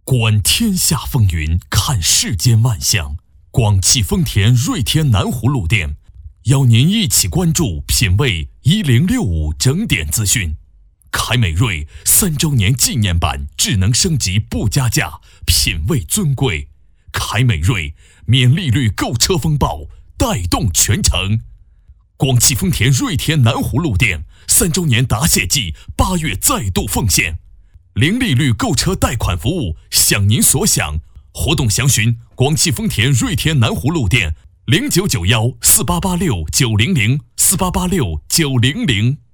观天下风云，看世间万象。广汽丰田瑞天南湖路店邀您一起关注品味1065整点资讯。凯美瑞3周年纪念版智能升级不加价，品味尊贵。凯美瑞免利率购车风暴带动全城。广汽丰田瑞天南湖路店3周年答谢季8月再度奉献零利率购车贷款服务，想您所想。活动详询广汽丰田瑞天南湖路店099148869004886900。